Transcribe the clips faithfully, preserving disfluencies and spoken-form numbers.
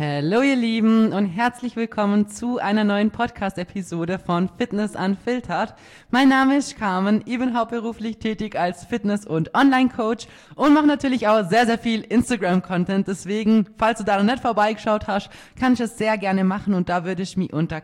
Hallo ihr Lieben und herzlich willkommen zu einer neuen Podcast-Episode von Fitness Unfiltered. Mein Name ist Carmen, ich bin hauptberuflich tätig als Fitness- und Online-Coach und mache natürlich auch sehr, sehr viel Instagram-Content. Deswegen, falls du da noch nicht vorbeigeschaut hast, kann ich es sehr gerne machen und da würde ich mich unter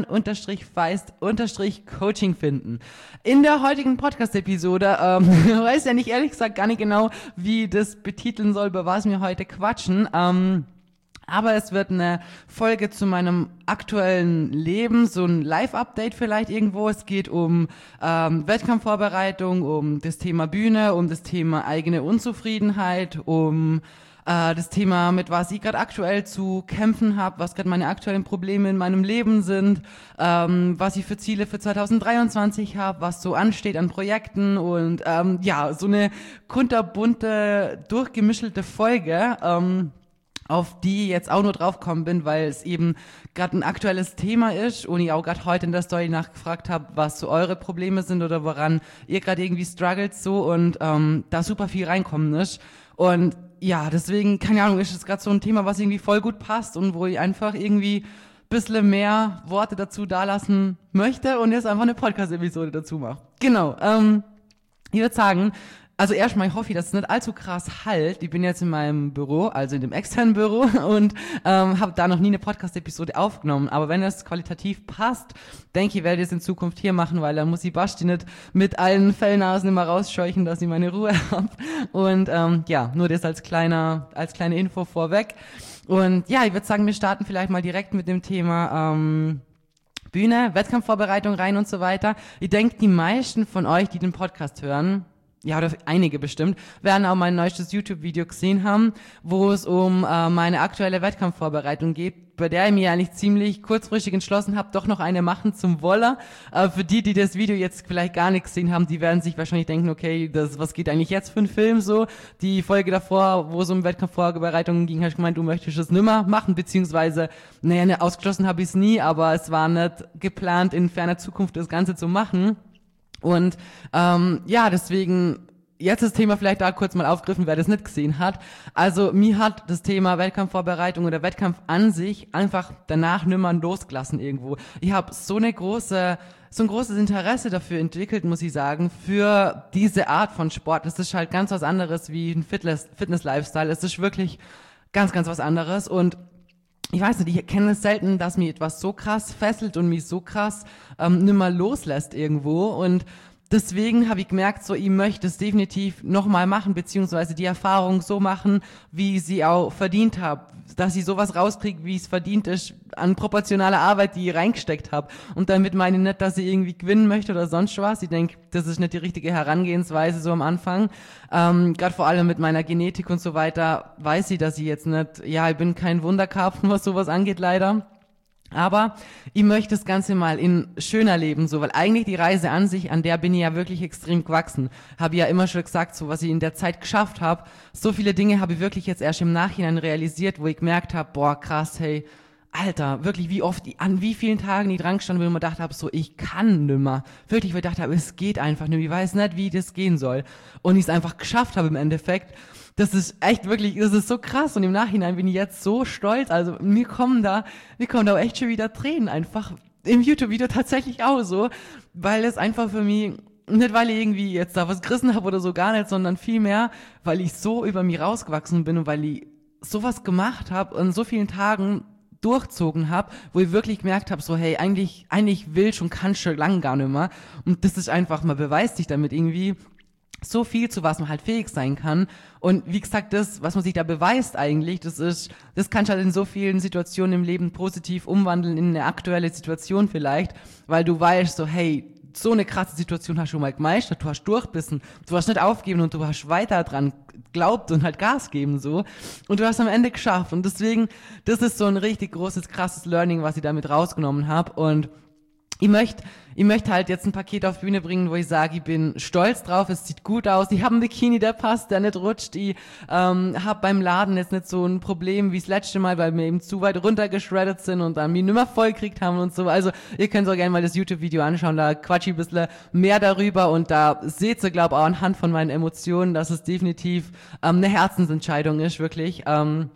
Carmen-Feist-Coaching finden. In der heutigen Podcast-Episode, ähm, weiß ja nicht ehrlich gesagt gar nicht genau, wie das betiteln soll, über was wir heute quatschen, ähm, aber es wird eine Folge zu meinem aktuellen Leben, so ein Live-Update vielleicht irgendwo. Es geht um ähm, Wettkampfvorbereitung, um das Thema Bühne, um das Thema eigene Unzufriedenheit, um äh, das Thema, mit was ich gerade aktuell zu kämpfen habe, was gerade meine aktuellen Probleme in meinem Leben sind, ähm, was ich für Ziele für zwanzig dreiundzwanzig habe, was so ansteht an Projekten und ähm, ja, so eine kunterbunte, durchgemischelte Folge, ähm, auf die ich jetzt auch nur draufgekommen bin, weil es eben gerade ein aktuelles Thema ist und ich auch gerade heute in der Story nachgefragt habe, was so eure Probleme sind oder woran ihr gerade irgendwie struggelt so und ähm, da super viel reinkommen ist. Und ja, deswegen, keine Ahnung, ist es gerade so ein Thema, was irgendwie voll gut passt und wo ich einfach irgendwie ein bisschen mehr Worte dazu dalassen möchte und jetzt einfach eine Podcast-Episode dazu mache. Genau, ähm, ich würde sagen, also erstmal, ich hoffe, dass es nicht allzu krass halt. Ich bin jetzt in meinem Büro, also in dem externen Büro und ähm, habe da noch nie eine Podcast-Episode aufgenommen. Aber wenn es qualitativ passt, denke ich, werde ich es in Zukunft hier machen, weil dann muss ich Basti nicht mit allen Fellnasen immer rausscheuchen, dass ich meine Ruhe habe. Und ähm, ja, nur das als kleiner, als kleine Info vorweg. Und ja, ich würde sagen, wir starten vielleicht mal direkt mit dem Thema ähm, Bühne, Wettkampfvorbereitung rein und so weiter. Ich denke, die meisten von euch, die den Podcast hören, ja, oder einige bestimmt, werden auch mein neuestes YouTube-Video gesehen haben, wo es um äh, meine aktuelle Wettkampfvorbereitung geht, bei der ich mir eigentlich ziemlich kurzfristig entschlossen habe, doch noch eine machen zum Woller. Äh, für die, die das Video jetzt vielleicht gar nicht gesehen haben, die werden sich wahrscheinlich denken, okay, das, was geht eigentlich jetzt für ein Film so? Die Folge davor, wo es um Wettkampfvorbereitungen ging, habe ich gemeint, du möchtest es nimmer machen, beziehungsweise, naja, ne, ausgeschlossen habe ich es nie, aber es war nicht geplant, in ferner Zukunft das Ganze zu machen. Und ähm, ja, deswegen jetzt das Thema vielleicht da kurz mal aufgriffen, wer das nicht gesehen hat. Also mir hat das Thema Wettkampfvorbereitung oder Wettkampf an sich einfach danach nimmer losgelassen irgendwo. Ich habe so eine große, so ein großes Interesse dafür entwickelt, muss ich sagen, für diese Art von Sport. Das ist halt ganz was anderes wie ein Fitness, Fitness-Lifestyle. Es ist wirklich ganz, ganz was anderes und ich weiß nicht, ich kenne es selten, dass mich etwas so krass fesselt und mich so krass ähm, nimmer loslässt irgendwo und deswegen habe ich gemerkt, so ich möchte es definitiv nochmal machen, beziehungsweise die Erfahrung so machen, wie ich sie auch verdient habe, dass ich sowas rauskriege, wie es verdient ist, an proportionaler Arbeit, die ich reingesteckt habe. Und damit meine ich nicht, dass ich irgendwie gewinnen möchte oder sonst was. Ich denke, das ist nicht die richtige Herangehensweise so am Anfang. Ähm, Gerade vor allem mit meiner Genetik und so weiter weiß ich, dass ich jetzt nicht, ja, ich bin kein Wunderkarpfen, was sowas angeht leider. Aber ich möchte das Ganze mal in schöner leben, so, weil eigentlich die Reise an sich, an der bin ich ja wirklich extrem gewachsen. Habe ich ja immer schon gesagt, so was ich in der Zeit geschafft habe. So viele Dinge habe ich wirklich jetzt erst im Nachhinein realisiert, wo ich gemerkt habe, boah, krass, hey, Alter, wirklich wie oft, an wie vielen Tagen ich dran stand, wo ich mir gedacht habe, so, ich kann nimmer. Wirklich, wo ich gedacht habe, es geht einfach nicht, ich weiß nicht, wie das gehen soll. Und ich es einfach geschafft habe im Endeffekt. Das ist echt wirklich, das ist so krass und im Nachhinein bin ich jetzt so stolz, also mir kommen da, mir kommen da auch echt schon wieder Tränen einfach, im YouTube-Video tatsächlich auch so, weil es einfach für mich, nicht weil ich irgendwie jetzt da was gerissen habe oder so, gar nicht, sondern vielmehr, weil ich so über mich rausgewachsen bin und weil ich sowas gemacht habe und so vielen Tagen durchzogen habe, wo ich wirklich gemerkt habe, so hey, eigentlich, eigentlich will schon, kann schon lang gar nicht mehr und das ist einfach, man beweist sich damit irgendwie, so viel, zu was man halt fähig sein kann. Und wie gesagt, das, was man sich da beweist eigentlich, das ist, das kannst du halt in so vielen Situationen im Leben positiv umwandeln in eine aktuelle Situation vielleicht, weil du weißt so, hey, so eine krasse Situation hast du schon mal gemeistert, du hast durchbissen, du hast nicht aufgeben und du hast weiter dran geglaubt und halt Gas geben so und du hast am Ende geschafft und deswegen, das ist so ein richtig großes, krasses Learning, was ich damit rausgenommen habe und Ich möchte ich möchte halt jetzt ein Paket auf die Bühne bringen, wo ich sage, ich bin stolz drauf, es sieht gut aus. Ich habe einen Bikini, der passt, der nicht rutscht. Ich ähm, habe beim Laden jetzt nicht so ein Problem wie das letzte Mal, weil wir eben zu weit runtergeschreddet sind und dann mich nicht mehr voll gekriegt haben und so. Also ihr könnt auch gerne mal das YouTube-Video anschauen, da quatsch ich ein bisschen mehr darüber und da seht ihr, glaube ich, auch anhand von meinen Emotionen, dass es definitiv ähm, eine Herzensentscheidung ist, wirklich. Ähm,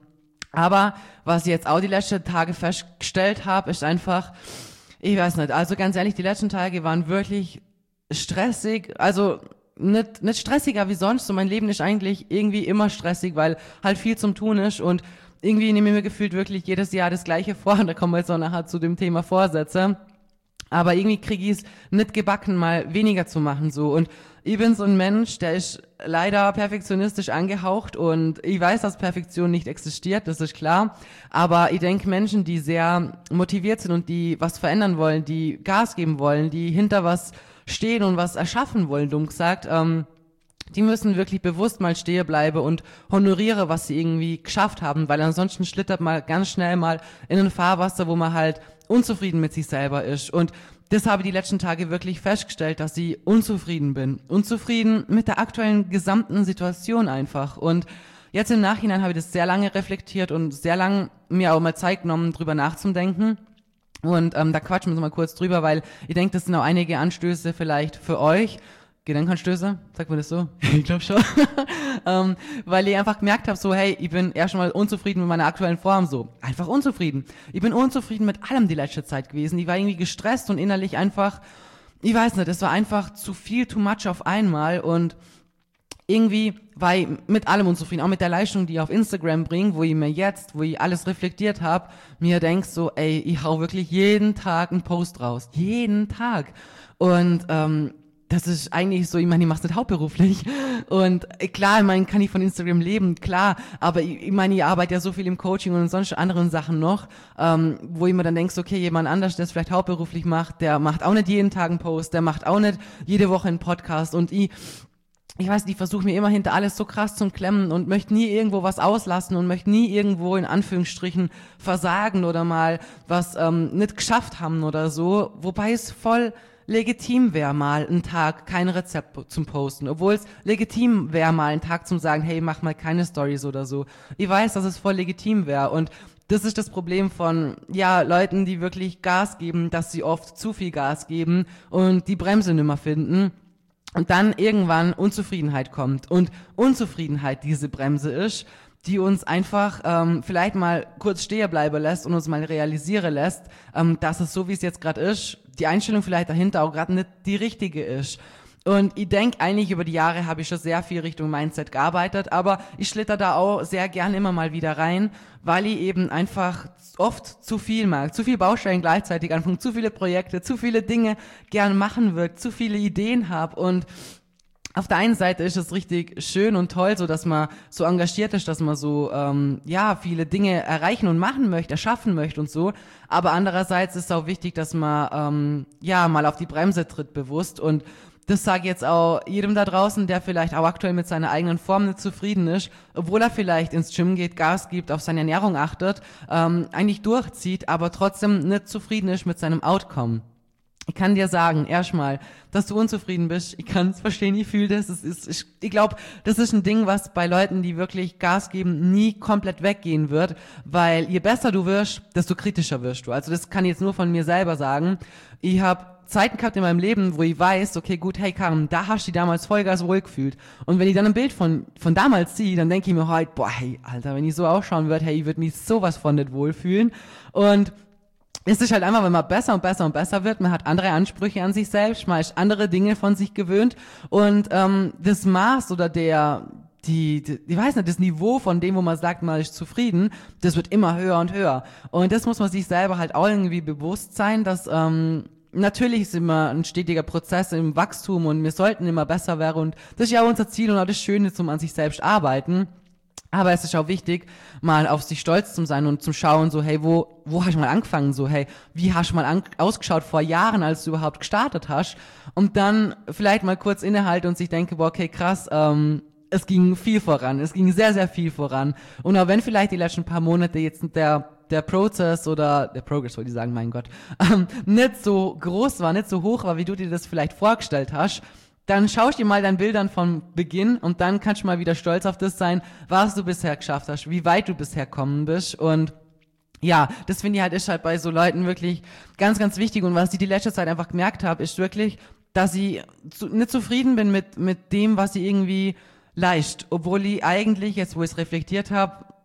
Aber was ich jetzt auch die letzten Tage festgestellt habe, ist einfach, ich weiß nicht, also ganz ehrlich, die letzten Tage waren wirklich stressig, also nicht, nicht stressiger wie sonst, so mein Leben ist eigentlich irgendwie immer stressig, weil halt viel zum Tun ist und irgendwie nehme ich mir gefühlt wirklich jedes Jahr das Gleiche vor und da kommen wir jetzt auch nachher zu dem Thema Vorsätze. Aber irgendwie kriege ich es nicht gebacken, mal weniger zu machen so. Und ich bin so ein Mensch, der ist leider perfektionistisch angehaucht und ich weiß, dass Perfektion nicht existiert, das ist klar. Aber ich denke, Menschen, die sehr motiviert sind und die was verändern wollen, die Gas geben wollen, die hinter was stehen und was erschaffen wollen, dumm gesagt, ähm, die müssen wirklich bewusst mal stehen bleiben und honoriere, was sie irgendwie geschafft haben, weil ansonsten schlittert man ganz schnell mal in ein Fahrwasser, wo man halt unzufrieden mit sich selber ist. Und das habe ich die letzten Tage wirklich festgestellt, dass ich unzufrieden bin. Unzufrieden mit der aktuellen gesamten Situation einfach. Und jetzt im Nachhinein habe ich das sehr lange reflektiert und sehr lange mir auch mal Zeit genommen, drüber nachzudenken. Und ähm, da quatschen wir so mal kurz drüber, weil ich denke, das sind auch einige Anstöße vielleicht für euch. Gedankenanstöße, sagt man das so? Ich glaube schon. ähm, weil ich einfach gemerkt habe, so hey, ich bin erst mal unzufrieden mit meiner aktuellen Form, so einfach unzufrieden. Ich bin unzufrieden mit allem die letzte Zeit gewesen. Ich war irgendwie gestresst und innerlich einfach, ich weiß nicht, es war einfach zu viel, too much auf einmal und irgendwie war ich mit allem unzufrieden, auch mit der Leistung, die ich auf Instagram bringe, wo ich mir jetzt, wo ich alles reflektiert habe, mir denk so, ey, ich hau wirklich jeden Tag einen Post raus. Jeden Tag. Und ähm, das ist eigentlich so, ich meine, ich mach's nicht hauptberuflich und klar, ich meine, kann ich von Instagram leben, klar, aber ich, ich meine, ich arbeite ja so viel im Coaching und sonst anderen Sachen noch, ähm, wo ich mir dann denkst, okay, jemand anders, der es vielleicht hauptberuflich macht, der macht auch nicht jeden Tag einen Post, der macht auch nicht jede Woche einen Podcast und ich Ich weiß nicht, ich versuche mir immer hinter alles so krass zu klemmen und möchte nie irgendwo was auslassen und möchte nie irgendwo in Anführungsstrichen versagen oder mal was ähm, nicht geschafft haben oder so, wobei es voll legitim wäre, mal einen Tag kein Rezept zum Posten, obwohl es legitim wäre, mal einen Tag zum sagen, hey, mach mal keine Stories oder so. Ich weiß, dass es voll legitim wäre und das ist das Problem von, ja, Leuten, die wirklich Gas geben, dass sie oft zu viel Gas geben und die Bremse nimmer finden. Und dann irgendwann Unzufriedenheit kommt. Und Unzufriedenheit diese Bremse ist, die uns einfach ähm, vielleicht mal kurz stehen bleiben lässt und uns mal realisieren lässt, ähm, dass es so, wie es jetzt gerade ist, die Einstellung vielleicht dahinter auch gerade nicht die richtige ist. Und ich denke, eigentlich über die Jahre habe ich schon sehr viel Richtung Mindset gearbeitet, aber ich schlitter da auch sehr gern immer mal wieder rein, weil ich eben einfach oft zu viel mag, zu viel Baustellen gleichzeitig anfangen, zu viele Projekte, zu viele Dinge gern machen will, zu viele Ideen habe und auf der einen Seite ist es richtig schön und toll, so dass man so engagiert ist, dass man so ähm, ja viele Dinge erreichen und machen möchte, erschaffen möchte und so. Aber andererseits ist es auch wichtig, dass man ähm, ja mal auf die Bremse tritt bewusst und das sage ich jetzt auch jedem da draußen, der vielleicht auch aktuell mit seiner eigenen Form nicht zufrieden ist, obwohl er vielleicht ins Gym geht, Gas gibt, auf seine Ernährung achtet, ähm, eigentlich durchzieht, aber trotzdem nicht zufrieden ist mit seinem Outcome. Ich kann dir sagen, erstmal, dass du unzufrieden bist. Ich kann es verstehen, ich fühle das. Es ist, ich ich glaube, das ist ein Ding, was bei Leuten, die wirklich Gas geben, nie komplett weggehen wird, weil je besser du wirst, desto kritischer wirst du. Also das kann ich jetzt nur von mir selber sagen. Ich habe Zeiten gehabt in meinem Leben, wo ich weiß, okay, gut, hey Karin, da hast du dich damals Vollgas wohl gefühlt. Und wenn ich dann ein Bild von von damals sehe, dann denke ich mir halt, boah, hey, Alter, wenn ich so ausschauen würde, hey, ich würde mich sowas von nicht wohlfühlen. Und es ist halt einfach, wenn man besser und besser und besser wird, man hat andere Ansprüche an sich selbst, man ist andere Dinge von sich gewöhnt und ähm, das Maß oder der, die, die, ich weiß nicht, das Niveau von dem, wo man sagt, man ist zufrieden, das wird immer höher und höher. Und das muss man sich selber halt auch irgendwie bewusst sein, dass ähm, natürlich ist immer ein stetiger Prozess im Wachstum und wir sollten immer besser werden und das ist ja auch unser Ziel und auch das Schöne zum an sich selbst arbeiten. Aber es ist auch wichtig, mal auf sich stolz zu sein und zu schauen, so, hey, wo, wo hast du mal angefangen? So, hey, wie hast du mal an, ausgeschaut vor Jahren, als du überhaupt gestartet hast? Und dann vielleicht mal kurz innehalten und sich denken, boah, okay, krass, ähm, es ging viel voran. Es ging sehr, sehr viel voran. Und auch wenn vielleicht die letzten paar Monate jetzt der, der Prozess oder, der Progress, wollte ich sagen, mein Gott, ähm, nicht so groß war, nicht so hoch war, wie du dir das vielleicht vorgestellt hast, dann schaust dir mal deine Bildern von Beginn und dann kannst du mal wieder stolz auf das sein, was du bisher geschafft hast, wie weit du bisher gekommen bist und ja, das finde ich halt ist halt bei so Leuten wirklich ganz, ganz wichtig und was ich die letzte Zeit einfach gemerkt habe, ist wirklich, dass ich zu, nicht zufrieden bin mit mit dem, was ich irgendwie leist, obwohl ich eigentlich, jetzt wo ich es reflektiert habe,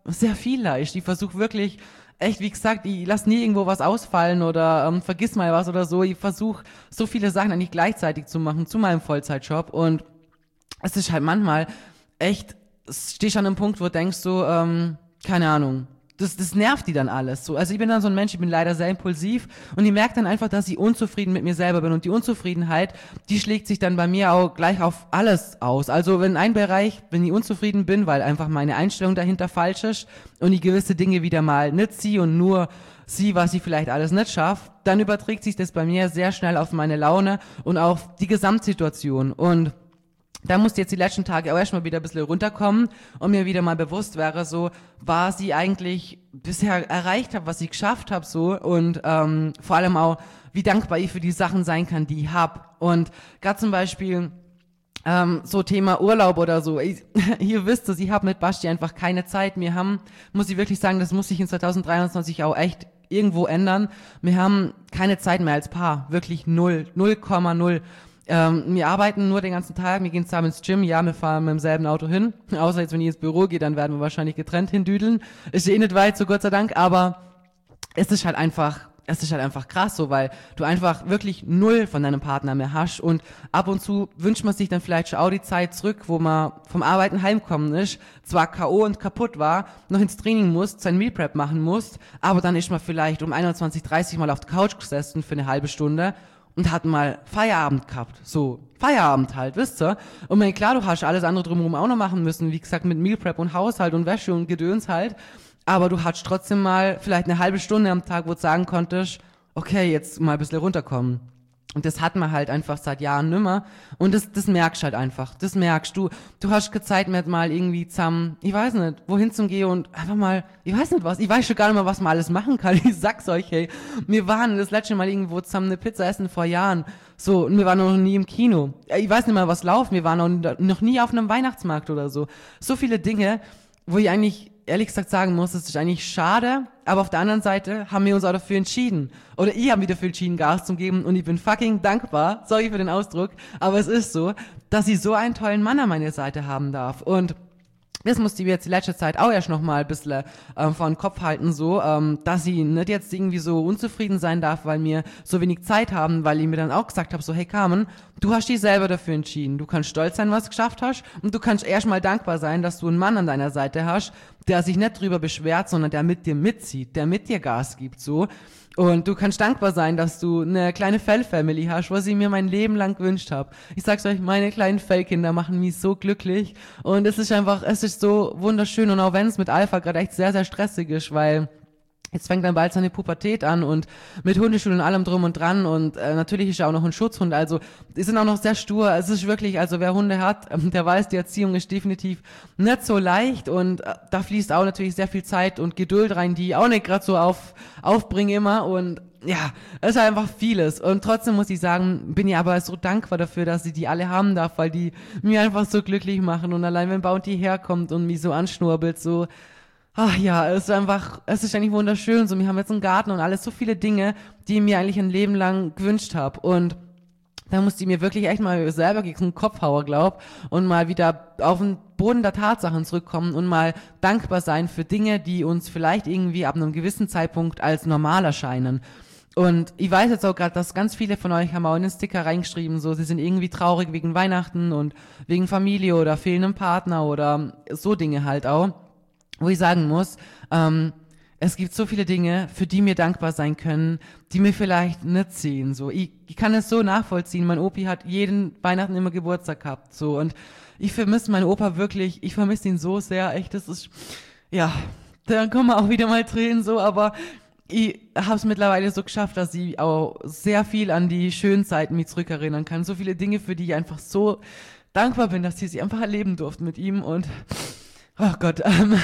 sehr viel leiste. Ich versuche wirklich, echt, wie gesagt, ich lasse nie irgendwo was ausfallen oder ähm, vergiss mal was oder so. Ich versuche, so viele Sachen eigentlich gleichzeitig zu machen zu meinem Vollzeitjob und es ist halt manchmal echt, stehst an einem Punkt, wo du denkst so, ähm, keine Ahnung, das, das nervt die dann alles. So, also ich bin dann so ein Mensch, ich bin leider sehr impulsiv und ich merke dann einfach, dass ich unzufrieden mit mir selber bin und die Unzufriedenheit, die schlägt sich dann bei mir auch gleich auf alles aus. Also wenn ein Bereich, wenn ich unzufrieden bin, weil einfach meine Einstellung dahinter falsch ist und ich gewisse Dinge wieder mal nicht ziehe und nur sie, was ich vielleicht alles nicht schaffe, dann überträgt sich das bei mir sehr schnell auf meine Laune und auf die Gesamtsituation und da musste jetzt die letzten Tage auch erstmal wieder ein bisschen runterkommen und mir wieder mal bewusst wäre, so, was ich eigentlich bisher erreicht habe, was ich geschafft habe, so und ähm, vor allem auch, wie dankbar ich für die Sachen sein kann, die ich hab. Und gerade zum Beispiel ähm, so Thema Urlaub oder so, ich, ihr wisst es, ich habe mit Basti einfach keine Zeit. Wir haben, muss ich wirklich sagen, das muss sich in zwanzig dreiundzwanzig auch echt irgendwo ändern. Wir haben keine Zeit mehr als Paar, wirklich null, null Komma null. Ähm, wir arbeiten nur den ganzen Tag, wir gehen zusammen ins Gym, ja, wir fahren mit demselben Auto hin, außer jetzt, wenn ich ins Büro gehe, dann werden wir wahrscheinlich getrennt hindüdeln, ist eh nicht weit, so Gott sei Dank, aber es ist halt einfach, es ist halt einfach krass so, weil du einfach wirklich null von deinem Partner mehr hast und ab und zu wünscht man sich dann vielleicht schon auch die Zeit zurück, wo man vom Arbeiten heimkommen ist, zwar K O und kaputt war, noch ins Training muss, sein Meal Prep machen muss, aber dann ist man vielleicht um einundzwanzig Uhr dreißig mal auf der Couch gesessen für eine halbe Stunde und hat mal Feierabend gehabt, so, Feierabend halt, wisst ihr? Und meine, klar, du hast alles andere drumherum auch noch machen müssen, wie gesagt, mit Meal Prep und Haushalt und Wäsche und Gedöns halt, aber du hattest trotzdem mal vielleicht eine halbe Stunde am Tag, wo du sagen konntest, okay, jetzt mal ein bisschen runterkommen. Und das hat man halt einfach seit Jahren nimmer. Und das, das merkst halt einfach. Das merkst du. Du hast keine Zeit mehr mal irgendwie zusammen, ich weiß nicht, wohin zum Gehen und einfach mal, ich weiß nicht was, ich weiß schon gar nicht mehr, was man alles machen kann. Ich sag's euch, hey. Wir waren das letzte Mal irgendwo zusammen eine Pizza essen vor Jahren. So, und wir waren noch nie im Kino. Ich weiß nicht mal, was laufen. Wir waren noch, noch nie auf einem Weihnachtsmarkt oder so. So viele Dinge, wo ich eigentlich ehrlich gesagt sagen muss, es ist eigentlich schade, aber auf der anderen Seite haben wir uns auch dafür entschieden. Oder ich habe mich dafür entschieden, Gas zu geben und ich bin fucking dankbar, sorry für den Ausdruck, aber es ist so, dass ich so einen tollen Mann an meiner Seite haben darf. Und das musste ich mir jetzt die letzte Zeit auch erst noch mal ein bisschen ähm, vor den Kopf halten, so, ähm, dass ich nicht jetzt irgendwie so unzufrieden sein darf, weil wir so wenig Zeit haben, weil ich mir dann auch gesagt habe, so, hey Carmen, du hast dich selber dafür entschieden. Du kannst stolz sein, was du geschafft hast und du kannst erst mal dankbar sein, dass du einen Mann an deiner Seite hast, der sich nicht drüber beschwert, sondern der mit dir mitzieht, der mit dir Gas gibt, so. Und du kannst dankbar sein, dass du eine kleine Fell-Family hast, was ich mir mein Leben lang gewünscht habe. Ich sag's euch, meine kleinen Fellkinder machen mich so glücklich. Und es ist einfach, es ist so wunderschön. Und auch wenn es mit Alpha gerade echt sehr, sehr stressig ist, weil jetzt fängt dann bald seine Pubertät an und mit Hundeschule und allem drum und dran und äh, natürlich ist er auch noch ein Schutzhund, also die sind auch noch sehr stur, es ist wirklich, also wer Hunde hat, ähm, der weiß, die Erziehung ist definitiv nicht so leicht und äh, da fließt auch natürlich sehr viel Zeit und Geduld rein, die ich auch nicht gerade so auf, aufbringe immer und ja, es ist einfach vieles und trotzdem muss ich sagen, bin ich aber so dankbar dafür, dass ich die alle haben darf, weil die mir einfach so glücklich machen und allein wenn Bounty herkommt und mich so anschnurbelt, so ach ja, es ist einfach, es ist eigentlich wunderschön. So, wir haben jetzt einen Garten und alles, so viele Dinge, die ich mir eigentlich ein Leben lang gewünscht habe. Und da musste ich mir wirklich echt mal selber gegen den Kopf hauen, glaub, und mal wieder auf den Boden der Tatsachen zurückkommen und mal dankbar sein für Dinge, die uns vielleicht irgendwie ab einem gewissen Zeitpunkt als normal erscheinen. Und ich weiß jetzt auch gerade, dass ganz viele von euch haben auch in den Sticker reingeschrieben, so, sie sind irgendwie traurig wegen Weihnachten und wegen Familie oder fehlendem Partner oder so Dinge halt auch. Wo ich sagen muss, ähm, es gibt so viele Dinge, für die mir dankbar sein können, die mir vielleicht nicht sehen. So, ich, ich kann es so nachvollziehen. Mein Opi hat jeden Weihnachten immer Geburtstag gehabt. So und ich vermisse meinen Opa wirklich. Ich vermisse ihn so sehr. Echt, das ist ja. Dann kommen auch wieder mal Tränen so, aber ich habe es mittlerweile so geschafft, dass ich auch sehr viel an die schönen Zeiten mich zurückerinnern kann. So viele Dinge, für die ich einfach so dankbar bin, dass ich sie einfach erleben durfte mit ihm und oh Gott, ähm,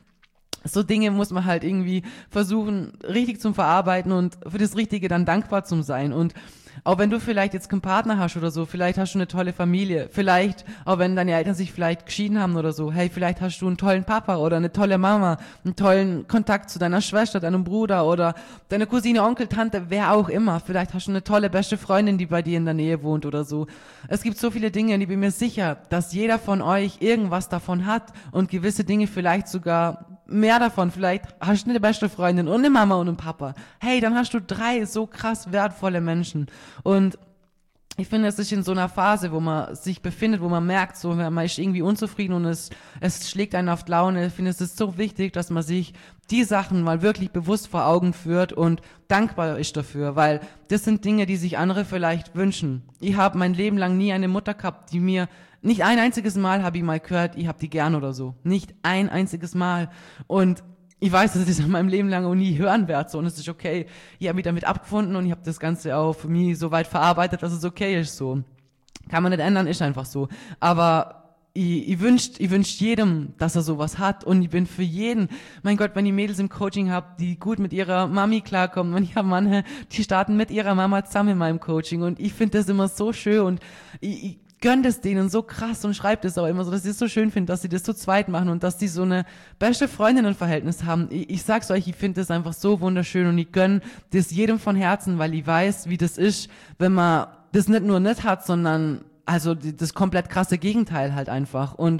so Dinge muss man halt irgendwie versuchen, richtig zu verarbeiten und für das Richtige dann dankbar zu sein. Und auch wenn du vielleicht jetzt keinen Partner hast oder so, vielleicht hast du eine tolle Familie, vielleicht, auch wenn deine Eltern sich vielleicht geschieden haben oder so, hey, vielleicht hast du einen tollen Papa oder eine tolle Mama, einen tollen Kontakt zu deiner Schwester, deinem Bruder oder deiner Cousine, Onkel, Tante, wer auch immer. Vielleicht hast du eine tolle beste Freundin, die bei dir in der Nähe wohnt oder so. Es gibt so viele Dinge, und ich bin mir sicher, dass jeder von euch irgendwas davon hat und gewisse Dinge vielleicht sogar mehr davon. Vielleicht hast du eine beste Freundin und eine Mama und einen Papa. Hey, dann hast du drei so krass wertvolle Menschen. Und ich finde, es ist in so einer Phase, wo man sich befindet, wo man merkt, so, man ist irgendwie unzufrieden und es, es schlägt einen auf die Laune. Ich finde, es ist so wichtig, dass man sich die Sachen mal wirklich bewusst vor Augen führt und dankbar ist dafür, weil das sind Dinge, die sich andere vielleicht wünschen. Ich habe mein Leben lang nie eine Mutter gehabt, die mir, nicht ein einziges Mal habe ich mal gehört, ich hab die gern oder so. Nicht ein einziges Mal. Und ich weiß, dass ich das in meinem Leben lang auch nie hören werde, so, und es ist okay. Ich habe mich damit abgefunden und ich habe das Ganze auch für mich so weit verarbeitet, dass es okay ist, so. Kann man nicht ändern, ist einfach so. Aber ich, ich wünscht, ich wünscht jedem, dass er sowas hat, und ich bin für jeden, mein Gott, wenn ich Mädels im Coaching habe, die gut mit ihrer Mami klarkommen, wenn ich habe Mann, die starten mit ihrer Mama zusammen in meinem Coaching, und ich finde das immer so schön, und ich, ich gönnt es denen so krass und schreibt es auch immer so, dass ich es so schön finde, dass sie das zu zweit machen und dass die so eine beste Freundinnenverhältnis haben. Ich, ich sag's euch, ich finde das einfach so wunderschön, und ich gönn das jedem von Herzen, weil ich weiß, wie das ist, wenn man das nicht nur nicht hat, sondern also die, das komplett krasse Gegenteil halt einfach. Und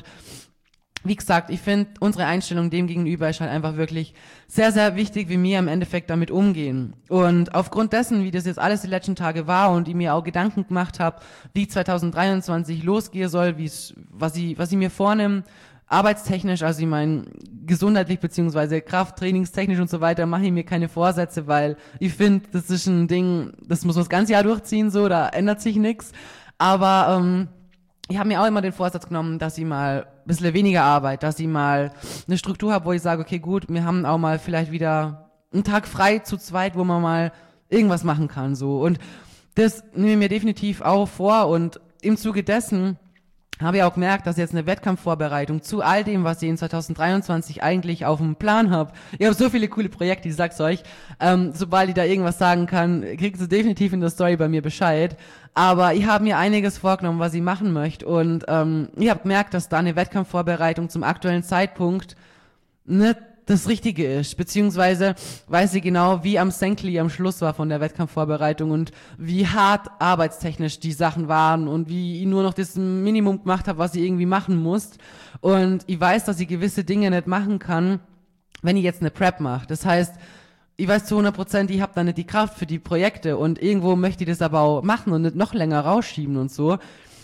wie gesagt, ich finde, unsere Einstellung dem gegenüber ist halt einfach wirklich sehr, sehr wichtig, wie wir im Endeffekt damit umgehen. Und aufgrund dessen, wie das jetzt alles die letzten Tage war und ich mir auch Gedanken gemacht habe, wie zwanzig dreiundzwanzig losgehen soll, wie es, was ich, was ich mir vornehme, arbeitstechnisch, also ich meine, gesundheitlich beziehungsweise Krafttrainingstechnisch und so weiter, mache ich mir keine Vorsätze, weil ich finde, das ist ein Ding, das muss man das ganze Jahr durchziehen, so, da ändert sich nichts. Aber ähm, ich habe mir auch immer den Vorsatz genommen, dass ich mal ein bisschen weniger arbeite, dass ich mal eine Struktur habe, wo ich sage, okay, gut, wir haben auch mal vielleicht wieder einen Tag frei zu zweit, wo man mal irgendwas machen kann, so. Und das nehme ich mir definitiv auch vor, und im Zuge dessen habe ich auch gemerkt, dass jetzt eine Wettkampfvorbereitung zu all dem, was ich in zwanzig dreiundzwanzig eigentlich auf dem Plan habe. Ich habe so viele coole Projekte, ich sag's euch. Ähm, sobald ich da irgendwas sagen kann, kriegt ihr definitiv in der Story bei mir Bescheid. Aber ich habe mir einiges vorgenommen, was ich machen möchte. Und ähm, ich habe gemerkt, dass da eine Wettkampfvorbereitung zum aktuellen Zeitpunkt nicht das Richtige ist, beziehungsweise weiß ich genau, wie am Senkli am Schluss war von der Wettkampfvorbereitung und wie hart arbeitstechnisch die Sachen waren und wie ich nur noch das Minimum gemacht habe, was ich irgendwie machen muss. Und ich weiß, dass ich gewisse Dinge nicht machen kann, wenn ich jetzt eine Prep mache. Das heißt, ich weiß zu hundert Prozent, ich habe da nicht die Kraft für die Projekte, und irgendwo möchte ich das aber auch machen und nicht noch länger rausschieben und so.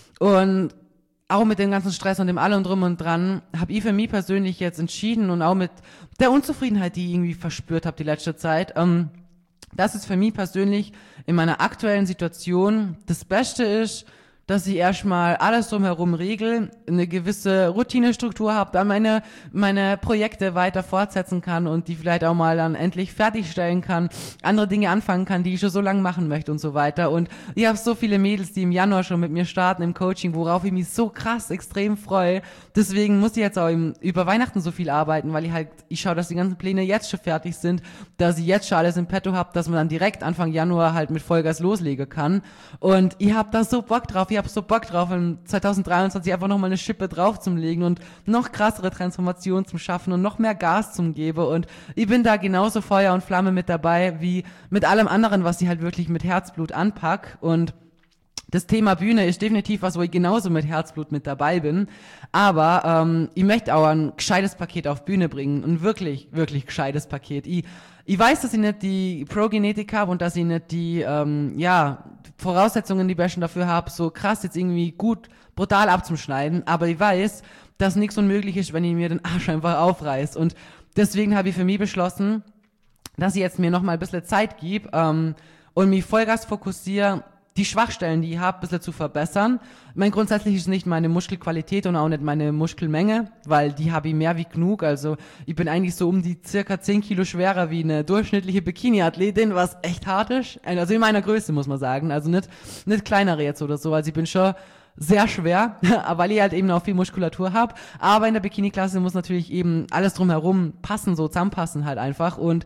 Und auch mit dem ganzen Stress und dem allem drum und dran, habe ich für mich persönlich jetzt entschieden, und auch mit der Unzufriedenheit, die ich irgendwie verspürt habe die letzte Zeit, ähm, dass es für mich persönlich in meiner aktuellen Situation das Beste ist, dass ich erstmal alles drumherum regel, eine gewisse Routinestruktur habe, dann meine, meine Projekte weiter fortsetzen kann und die vielleicht auch mal dann endlich fertigstellen kann, andere Dinge anfangen kann, die ich schon so lange machen möchte und so weiter. Und ich habe so viele Mädels, die im Januar schon mit mir starten im Coaching, worauf ich mich so krass extrem freue. Deswegen muss ich jetzt auch im, über Weihnachten so viel arbeiten, weil ich halt, ich schaue, dass die ganzen Pläne jetzt schon fertig sind, dass ich jetzt schon alles im Petto habe, dass man dann direkt Anfang Januar halt mit Vollgas loslegen kann. Und ich habe da so Bock drauf, ich habe so Bock drauf, in zwanzig dreiundzwanzig einfach nochmal eine Schippe drauf zum Legen und noch krassere Transformationen zum Schaffen und noch mehr Gas zum Geben. Und ich bin da genauso Feuer und Flamme mit dabei, wie mit allem anderen, was ich halt wirklich mit Herzblut anpack. Und das Thema Bühne ist definitiv was, wo ich genauso mit Herzblut mit dabei bin. Aber ähm, ich möchte auch ein gescheites Paket auf Bühne bringen. Ein wirklich, wirklich gescheites Paket. Ich, ich weiß, dass ich nicht die Pro-Genetik habe und dass ich nicht die, ähm, ja, Voraussetzungen, die besten dafür habe, so krass jetzt irgendwie gut, brutal abzuschneiden. Aber ich weiß, dass nichts unmöglich ist, wenn ich mir den Arsch einfach aufreiß. Und deswegen habe ich für mich beschlossen, dass ich jetzt mir noch mal ein bisschen Zeit gebe ähm, und mich Vollgas fokussiere, die Schwachstellen, die ich habe, ein bisschen zu verbessern. Ich meine, grundsätzlich ist nicht meine Muskelqualität und auch nicht meine Muskelmenge, weil die habe ich mehr wie genug. Also ich bin eigentlich so um die circa zehn Kilo schwerer wie eine durchschnittliche Bikini-Athletin, was echt hart ist. Also in meiner Größe, muss man sagen. Also nicht, nicht kleinere jetzt oder so. Also ich bin schon sehr schwer, weil ich halt eben auch viel Muskulatur habe. Aber in der Bikini-Klasse muss natürlich eben alles drumherum passen, so zusammenpassen halt einfach. Und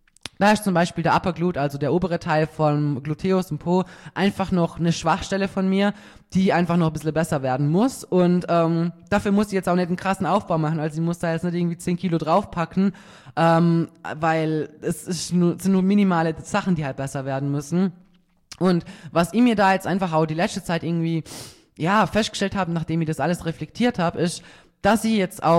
da ist zum Beispiel der Upper Glute, also der obere Teil vom Gluteus und Po, einfach noch eine Schwachstelle von mir, die einfach noch ein bisschen besser werden muss. Und ähm, dafür muss ich jetzt auch nicht einen krassen Aufbau machen. Also ich muss da jetzt nicht irgendwie zehn Kilo draufpacken, ähm, weil es ist nur, es sind nur minimale Sachen, die halt besser werden müssen. Und was ich mir da jetzt einfach auch die letzte Zeit irgendwie ja festgestellt habe, nachdem ich das alles reflektiert habe, ist, dass ich jetzt auch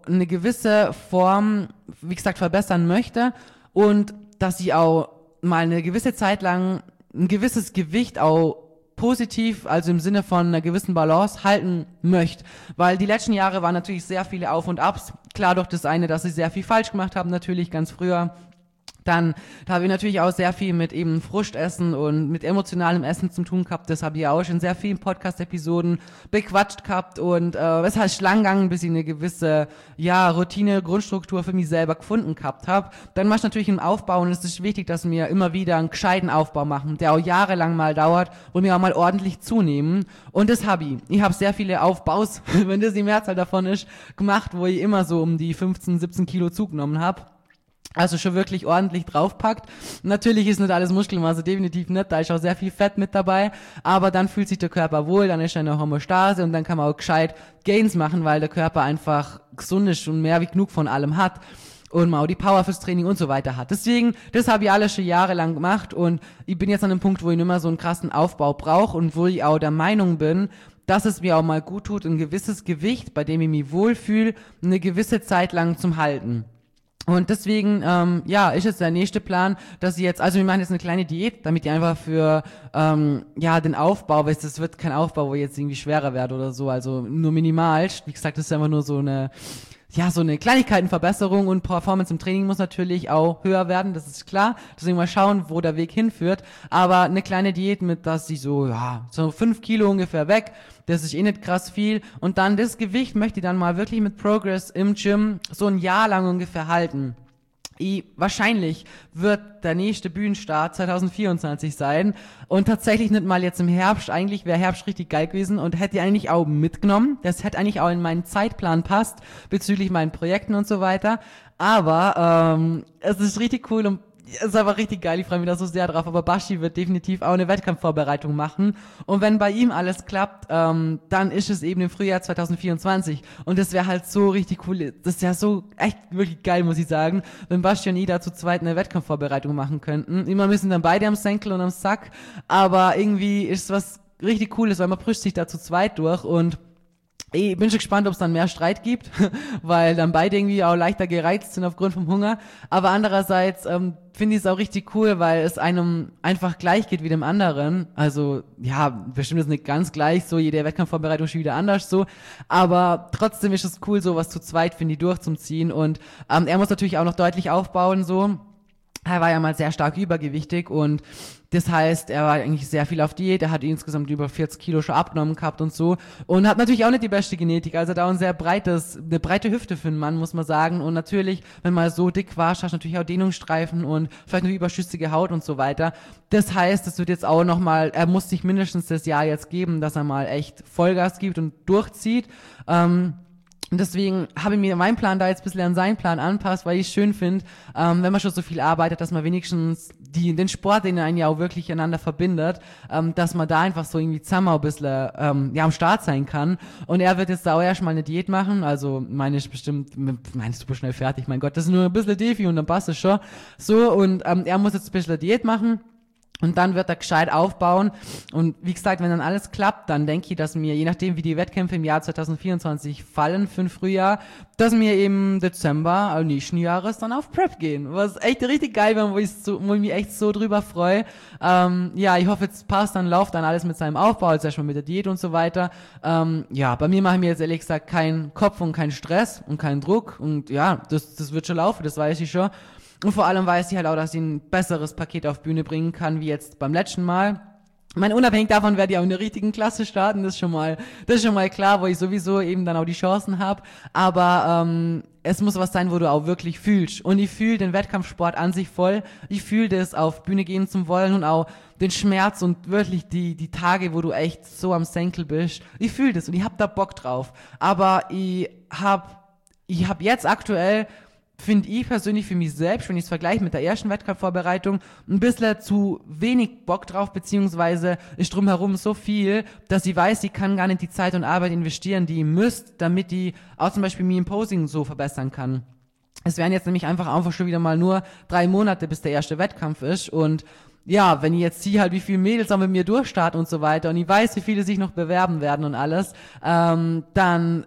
eine gewisse Form, wie gesagt, verbessern möchte und dass ich auch mal eine gewisse Zeit lang ein gewisses Gewicht auch positiv, also im Sinne von einer gewissen Balance halten möchte. Weil die letzten Jahre waren natürlich sehr viele Auf und Abs. Klar durch das eine, dass ich sehr viel falsch gemacht habe, natürlich ganz früher. Dann, da habe ich natürlich auch sehr viel mit eben Frustessen und mit emotionalem Essen zu tun gehabt. Das habe ich auch schon in sehr vielen Podcast-Episoden bequatscht gehabt und äh, es hat lang gegangen, bis ich eine gewisse, ja, Routine, Grundstruktur für mich selber gefunden gehabt habe. Dann machst du natürlich einen Aufbau und es ist wichtig, dass wir immer wieder einen gescheiten Aufbau machen, der auch jahrelang mal dauert, wo wir auch mal ordentlich zunehmen. Und das habe ich. Ich habe sehr viele Aufbaus, wenn das die Mehrzahl davon ist, gemacht, wo ich immer so um die fünfzehn, siebzehn Kilo zugenommen habe. Also schon wirklich ordentlich draufpackt. Natürlich ist nicht alles Muskelmasse, definitiv nicht, da ist auch sehr viel Fett mit dabei, aber dann fühlt sich der Körper wohl, dann ist er in der Homöostase und dann kann man auch gescheit Gains machen, weil der Körper einfach gesund ist und mehr wie genug von allem hat und man auch die Power fürs Training und so weiter hat. Deswegen, das habe ich alles schon jahrelang gemacht und ich bin jetzt an einem Punkt, wo ich nicht mehr so einen krassen Aufbau brauche und wo ich auch der Meinung bin, dass es mir auch mal gut tut, ein gewisses Gewicht, bei dem ich mich wohlfühle, eine gewisse Zeit lang zum Halten. Und deswegen, ähm, ja, ist jetzt der nächste Plan, dass ich jetzt, also wir machen jetzt eine kleine Diät, damit ich einfach für, ähm, ja, den Aufbau, weil das wird kein Aufbau, wo ich jetzt irgendwie schwerer werde oder so, also nur minimal. Wie gesagt, das ist einfach nur so eine, ja, so eine Kleinigkeitenverbesserung und Performance im Training muss natürlich auch höher werden, das ist klar. Deswegen mal schauen, wo der Weg hinführt. Aber eine kleine Diät mit, dass ich so, ja, so fünf Kilo ungefähr weg, das ist eh nicht krass viel. Und dann das Gewicht möchte ich dann mal wirklich mit Progress im Gym so ein Jahr lang ungefähr halten. Ich, wahrscheinlich wird der nächste Bühnenstart zwanzig vierundzwanzig sein und tatsächlich nicht mal jetzt im Herbst. Eigentlich wäre Herbst richtig geil gewesen und hätte ich eigentlich auch mitgenommen. Das hätte eigentlich auch in meinen Zeitplan passt bezüglich meinen Projekten und so weiter. Aber ähm, es ist richtig cool und es ist einfach richtig geil, ich freue mich da so sehr drauf, aber Basti wird definitiv auch eine Wettkampfvorbereitung machen und wenn bei ihm alles klappt, ähm, dann ist es eben im Frühjahr zwanzig vierundzwanzig und das wäre halt so richtig cool, das ist ja so echt wirklich geil, muss ich sagen, wenn Basti und ich da zu zweit eine Wettkampfvorbereitung machen könnten. Immer müssen dann beide am Senkel und am Sack, aber irgendwie ist es was richtig Cooles, weil man prischt sich da zu zweit durch und ich bin schon gespannt, ob es dann mehr Streit gibt, weil dann beide irgendwie auch leichter gereizt sind aufgrund vom Hunger. Aber andererseits ähm, finde ich es auch richtig cool, weil es einem einfach gleich geht wie dem anderen. Also ja, bestimmt ist nicht ganz gleich, so jede Wettkampfvorbereitung ist schon wieder anders so. Aber trotzdem ist es cool, sowas zu zweit, finde ich, durchzuziehen. Und ähm, er muss natürlich auch noch deutlich aufbauen, so. Er war ja mal sehr stark übergewichtig und das heißt, er war eigentlich sehr viel auf Diät, er hat insgesamt über vierzig Kilo schon abgenommen gehabt und so und hat natürlich auch nicht die beste Genetik, also da ein sehr breites, eine breite Hüfte für einen Mann, muss man sagen und natürlich, wenn man so dick war, hast du natürlich auch Dehnungsstreifen und vielleicht eine überschüssige Haut und so weiter. Das heißt, es wird jetzt auch nochmal, er muss sich mindestens das Jahr jetzt geben, dass er mal echt Vollgas gibt und durchzieht, ähm, und deswegen habe ich mir meinen Plan da jetzt ein bisschen an seinen Plan anpasst, weil ich es schön finde, ähm, wenn man schon so viel arbeitet, dass man wenigstens die, den Sport, den einen ja auch wirklich einander verbindet, ähm, dass man da einfach so irgendwie zusammen auch ein bisschen ähm, ja, am Start sein kann. Und er wird jetzt da auch erstmal eine Diät machen, also meine ist bestimmt, meine ist super schnell fertig, mein Gott, das ist nur ein bisschen Defi und dann passt es schon. So, und ähm, er muss jetzt ein bisschen Diät machen. Und dann wird er gescheit aufbauen. Und wie gesagt, wenn dann alles klappt, dann denke ich, dass mir, je nachdem wie die Wettkämpfe im Jahr zwanzig vierundzwanzig fallen, für ein Frühjahr, dass wir im Dezember, also nächsten Jahres, dann auf Prep gehen. Was echt richtig geil wäre, wo ich, so, wo ich mich echt so drüber freue. Ähm, ja, ich hoffe, jetzt passt dann, läuft dann alles mit seinem Aufbau, also erstmal mit der Diät und so weiter. Ähm, ja, bei mir mache ich mir jetzt ehrlich gesagt keinen Kopf und keinen Stress und keinen Druck. Und ja, das, das wird schon laufen, das weiß ich schon. Und vor allem weiß ich halt auch, dass ich ein besseres Paket auf Bühne bringen kann, wie jetzt beim letzten Mal. Ich meine, unabhängig davon werde ich auch in der richtigen Klasse starten, das ist schon mal, das ist schon mal klar, wo ich sowieso eben dann auch die Chancen habe. Aber ähm, es muss was sein, wo du auch wirklich fühlst. Und ich fühle den Wettkampfsport an sich voll. Ich fühle das, auf Bühne gehen zu wollen und auch den Schmerz und wirklich die die Tage, wo du echt so am Senkel bist. Ich fühle das und ich hab da Bock drauf. Aber ich hab, ich hab jetzt aktuell finde ich persönlich für mich selbst, wenn ich es vergleiche mit der ersten Wettkampfvorbereitung, ein bisschen zu wenig Bock drauf, beziehungsweise ist drumherum so viel, dass ich weiß, ich kann gar nicht die Zeit und Arbeit investieren, die ich müsste, damit ich auch zum Beispiel mich im Posing so verbessern kann. Es wären jetzt nämlich einfach einfach schon wieder mal nur drei Monate, bis der erste Wettkampf ist und ja, wenn ich jetzt sehe halt, wie viele Mädels auch mit mir durchstarten und so weiter und ich weiß, wie viele sich noch bewerben werden und alles, ähm, dann äh,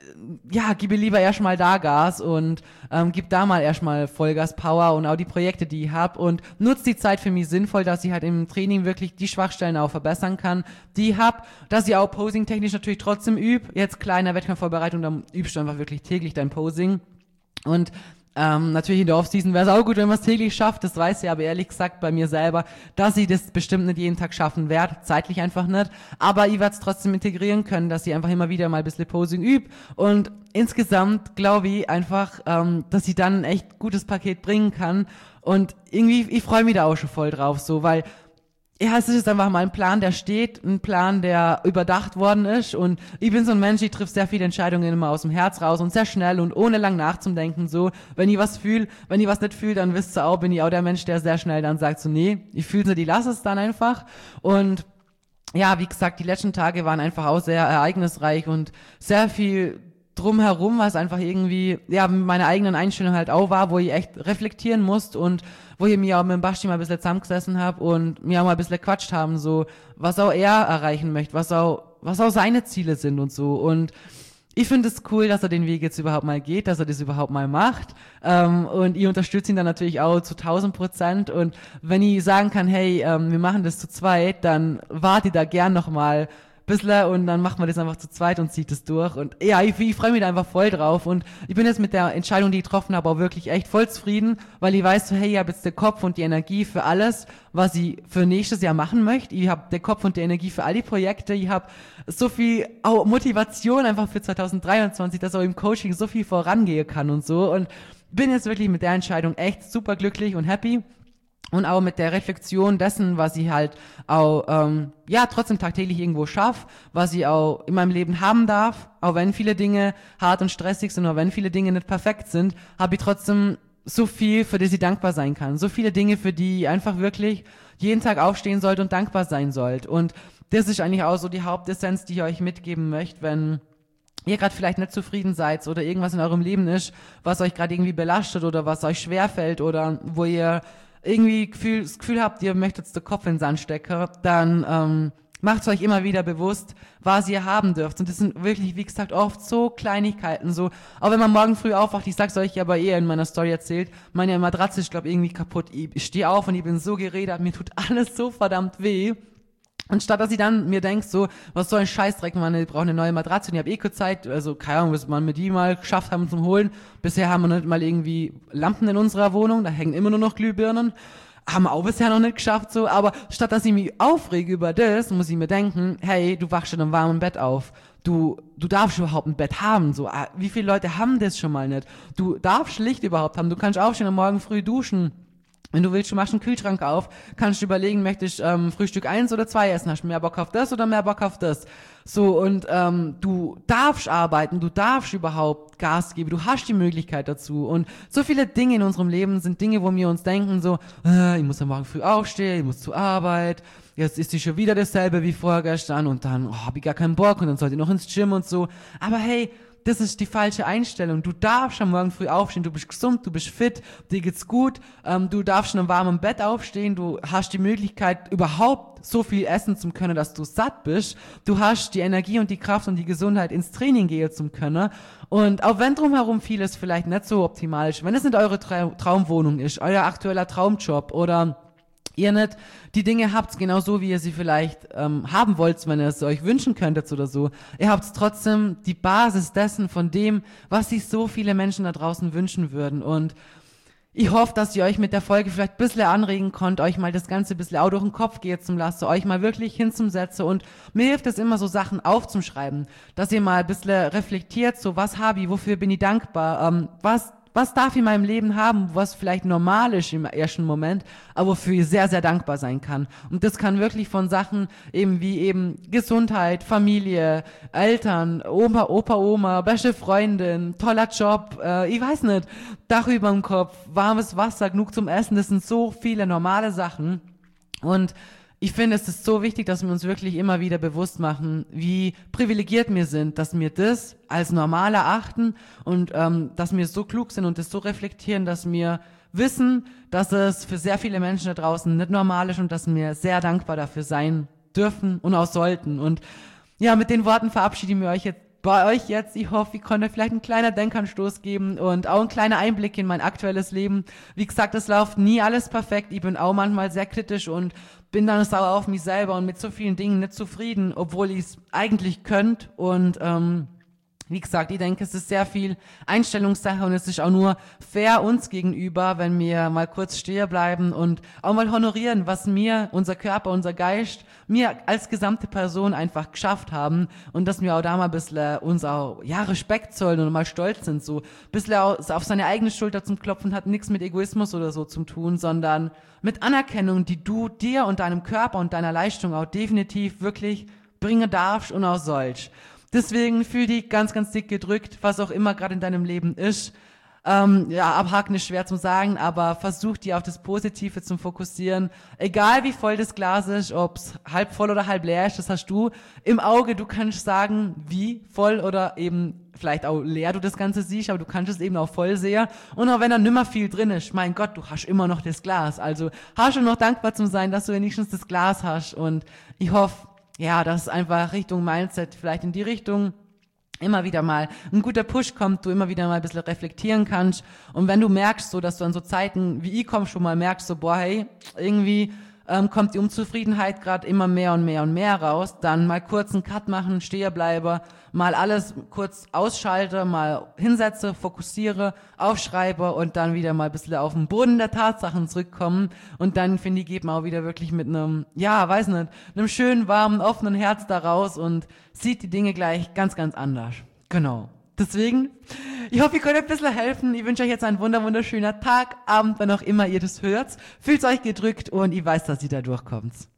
ja, gib ihr lieber erstmal da Gas und ähm, gib da mal erstmal Vollgas Power und auch die Projekte, die ich hab und nutzt die Zeit für mich sinnvoll, dass ich halt im Training wirklich die Schwachstellen auch verbessern kann, die ich hab, dass ich auch Posing-technisch natürlich trotzdem üb. Jetzt kleiner Wettkampfvorbereitung, dann übst du einfach wirklich täglich dein Posing und Ähm, natürlich in der Offseason wäre es auch gut, wenn man es täglich schafft, das weiß ich, aber ehrlich gesagt bei mir selber, dass ich das bestimmt nicht jeden Tag schaffen werde, zeitlich einfach nicht, aber ich werde es trotzdem integrieren können, dass ich einfach immer wieder mal ein bisschen Posing übe und insgesamt glaube ich einfach, ähm, dass ich dann ein echt gutes Paket bringen kann und irgendwie, ich freue mich da auch schon voll drauf, so, weil ja, es ist einfach mal ein Plan, der steht, ein Plan, der überdacht worden ist und ich bin so ein Mensch, ich triff sehr viele Entscheidungen immer aus dem Herz raus und sehr schnell und ohne lang nachzudenken, so, wenn ich was fühle, wenn ich was nicht fühle, dann wisst ihr auch, bin ich auch der Mensch, der sehr schnell dann sagt so, nee, ich fühle es, ich lasse es dann einfach und ja, wie gesagt, die letzten Tage waren einfach auch sehr ereignisreich und sehr viel drumherum, was einfach irgendwie, ja, mit meiner eigenen Einstellung halt auch war, wo ich echt reflektieren musste und wo ich mir auch mit dem Basti mal ein bisschen zusammengesessen habe und mir auch mal ein bisschen gequatscht haben, so, was auch er erreichen möchte, was auch, was auch seine Ziele sind und so und ich finde es cool, dass er den Weg jetzt überhaupt mal geht, dass er das überhaupt mal macht ähm, und ich unterstütze ihn dann natürlich auch zu tausend Prozent und wenn ich sagen kann, hey, ähm, wir machen das zu zweit, dann warte ich da gern nochmal bisschen und dann macht man das einfach zu zweit und zieht es durch und ja, ich, ich freue mich da einfach voll drauf und ich bin jetzt mit der Entscheidung, die ich getroffen habe, auch wirklich echt voll zufrieden, weil ich weiß so, hey, ich habe jetzt den Kopf und die Energie für alles, was ich für nächstes Jahr machen möchte, ich habe den Kopf und die Energie für all die Projekte, ich habe so viel auch Motivation einfach für zwanzig dreiundzwanzig, dass auch im Coaching so viel vorangehen kann und so und bin jetzt wirklich mit der Entscheidung echt super glücklich und happy. Und auch mit der Reflexion dessen, was ich halt auch, ähm, ja, trotzdem tagtäglich irgendwo schaffe, was ich auch in meinem Leben haben darf, auch wenn viele Dinge hart und stressig sind, oder wenn viele Dinge nicht perfekt sind, habe ich trotzdem so viel, für das ich dankbar sein kann. So viele Dinge, für die ich einfach wirklich jeden Tag aufstehen sollte und dankbar sein sollte. Und das ist eigentlich auch so die Hauptessenz, die ich euch mitgeben möchte, wenn ihr gerade vielleicht nicht zufrieden seid oder irgendwas in eurem Leben ist, was euch gerade irgendwie belastet oder was euch schwerfällt oder wo ihr irgendwie Gefühl, das Gefühl habt, ihr möchtet den Kopf in den Sand stecken, dann ähm, macht euch immer wieder bewusst, was ihr haben dürft. Und das sind wirklich, wie gesagt, oft so Kleinigkeiten. So, auch wenn man morgen früh aufwacht, ich sag's euch aber eher in meiner Story erzählt, meine Matratze ist, glaube ich, irgendwie kaputt. Ich stehe auf und ich bin so geredet, mir tut alles so verdammt weh. Und statt dass ich dann mir denk, so, was soll ein Scheißdreck, man, ich brauche eine neue Matratze und ich habe eh keine Zeit, also keine Ahnung, bis man mir die mal geschafft haben zum Holen. Bisher haben wir nicht mal irgendwie Lampen in unserer Wohnung, da hängen immer nur noch Glühbirnen. Haben wir auch bisher noch nicht geschafft, so, aber statt dass ich mich aufrege über das, muss ich mir denken, hey, du wachst in einem warmen Bett auf. Du, du darfst überhaupt ein Bett haben, so, wie viele Leute haben das schon mal nicht? Du darfst Licht überhaupt haben, du kannst aufstehen und morgen früh duschen. Wenn du willst, du machst einen Kühlschrank auf, kannst du überlegen, möchtest du ähm, Frühstück eins oder zwei essen, hast du mehr Bock auf das oder mehr Bock auf das? So, und ähm, du darfst arbeiten, du darfst überhaupt Gas geben, du hast die Möglichkeit dazu. Und so viele Dinge in unserem Leben sind Dinge, wo wir uns denken, so, äh, ich muss am Morgen früh aufstehen, ich muss zur Arbeit, jetzt ist die schon wieder dasselbe wie vorgestern und dann oh, hab ich gar keinen Bock und dann sollte ich noch ins Gym und so. Aber hey, das ist die falsche Einstellung. Du darfst am Morgen früh aufstehen, du bist gesund, du bist fit, dir geht's gut, ähm, du darfst in einem warmen Bett aufstehen, du hast die Möglichkeit, überhaupt so viel essen zu können, dass du satt bist. Du hast die Energie und die Kraft und die Gesundheit, ins Training gehen zu können. Und auch wenn drumherum vieles vielleicht nicht so optimal ist, wenn es nicht eure Tra- Traumwohnung ist, euer aktueller Traumjob oder ihr nicht die Dinge habt, genau so, wie ihr sie vielleicht ähm, haben wollt, wenn ihr es euch wünschen könntet oder so. Ihr habt trotzdem die Basis dessen, von dem, was sich so viele Menschen da draußen wünschen würden. Und ich hoffe, dass ihr euch mit der Folge vielleicht ein bisschen anregen konnt, euch mal das Ganze ein bisschen auch durch den Kopf gehen zum lassen, euch mal wirklich hinzumsetzen. Und mir hilft es immer, so Sachen aufzuschreiben, dass ihr mal ein bisschen reflektiert, so was habe ich, wofür bin ich dankbar, ähm, was Was darf ich in meinem Leben haben, was vielleicht normal ist im ersten Moment, aber wofür ich sehr, sehr dankbar sein kann. Und das kann wirklich von Sachen eben wie eben Gesundheit, Familie, Eltern, Opa, Opa, Oma, beste Freundin, toller Job, äh, ich weiß nicht, Dach über dem Kopf, warmes Wasser, genug zum Essen, das sind so viele normale Sachen. Und ich finde, es ist so wichtig, dass wir uns wirklich immer wieder bewusst machen, wie privilegiert wir sind, dass wir das als normal erachten und ähm, dass wir so klug sind und das so reflektieren, dass wir wissen, dass es für sehr viele Menschen da draußen nicht normal ist und dass wir sehr dankbar dafür sein dürfen und auch sollten. Und ja, mit den Worten verabschieden wir euch jetzt bei euch jetzt. Ich hoffe, ich konnte vielleicht einen kleinen Denkanstoß geben und auch einen kleinen Einblick in mein aktuelles Leben. Wie gesagt, es läuft nie alles perfekt. Ich bin auch manchmal sehr kritisch und bin dann sauer auf mich selber und mit so vielen Dingen nicht zufrieden, obwohl ich es eigentlich könnte. Und ähm, wie gesagt, ich denke, es ist sehr viel Einstellungssache und es ist auch nur fair uns gegenüber, wenn wir mal kurz stehen bleiben und auch mal honorieren, was mir, unser Körper, unser Geist, mir als gesamte Person einfach geschafft haben und dass wir auch da mal ein bisschen uns auch, ja, Respekt zollen und mal stolz sind, so ein bisschen auf seine eigene Schulter zum Klopfen hat nichts mit Egoismus oder so zu tun, sondern mit Anerkennung, die du dir und deinem Körper und deiner Leistung auch definitiv wirklich bringen darfst und auch sollst. Deswegen fühl dich ganz, ganz dick gedrückt, was auch immer gerade in deinem Leben ist. Ähm, ja, abhaken ist schwer zu sagen, aber versuch dir auf das Positive zu fokussieren. Egal wie voll das Glas ist, ob's halb voll oder halb leer ist, das hast du im Auge. Du kannst sagen, wie voll oder eben vielleicht auch leer du das Ganze siehst, aber du kannst es eben auch voll sehen. Und auch wenn da nimmer viel drin ist, mein Gott, du hast immer noch das Glas. Also hast du noch dankbar zu sein, dass du wenigstens das Glas hast. Und ich hoffe, ja, dass einfach Richtung Mindset, vielleicht in die Richtung immer wieder mal ein guter Push kommt, du immer wieder mal ein bisschen reflektieren kannst. Und wenn du merkst, so, dass du an so Zeiten wie ich komm schon mal merkst, so, boah, hey, irgendwie ähm, kommt die Unzufriedenheit gerade immer mehr und mehr und mehr raus, dann mal kurz einen Cut machen, Stehenbleiber, mal alles kurz ausschalte, mal hinsetze, fokussiere, aufschreibe und dann wieder mal ein bisschen auf den Boden der Tatsachen zurückkommen und dann, finde ich, geht man auch wieder wirklich mit einem, ja, weiß nicht, einem schönen, warmen, offenen Herz da raus und sieht die Dinge gleich ganz, ganz anders. Genau. Deswegen, ich hoffe, ihr könnt ein bisschen helfen. Ich wünsche euch jetzt einen wunder, wunderschönen Tag, Abend, wann auch immer ihr das hört. Fühlt euch gedrückt und ich weiß, dass ihr da durchkommt.